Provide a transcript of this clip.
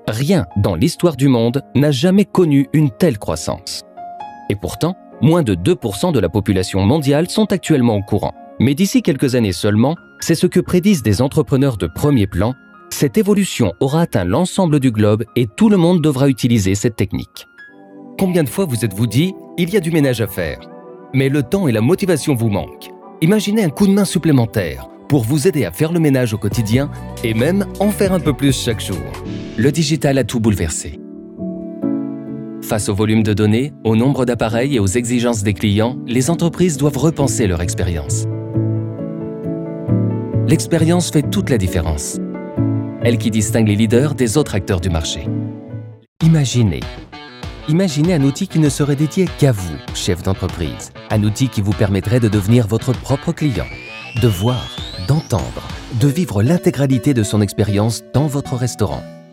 Rien dans l'histoire du monde n'a jamais connu une telle croissance. Et pourtant, moins de 2% de la population mondiale sont actuellement au courant. Mais d'ici quelques années seulement, c'est ce que prédisent des entrepreneurs de premier plan, cette évolution aura atteint l'ensemble du globe et tout le monde devra utiliser cette technique. Combien de fois vous êtes-vous dit « il y a du ménage à faire », mais le temps et la motivation vous manquent. Imaginez un coup de main supplémentaire pour vous aider à faire le ménage au quotidien et même en faire un peu plus chaque jour. Le digital a tout bouleversé. Face au volume de données, au nombre d'appareils et aux exigences des clients, les entreprises doivent repenser leur expérience. L'expérience fait toute la différence. Elle qui distingue les leaders des autres acteurs du marché. Imaginez un outil qui ne serait dédié qu'à vous, chef d'entreprise. Un outil qui vous permettrait de devenir votre propre client, de voir, d'entendre, de vivre l'intégralité de son expérience dans votre restaurant.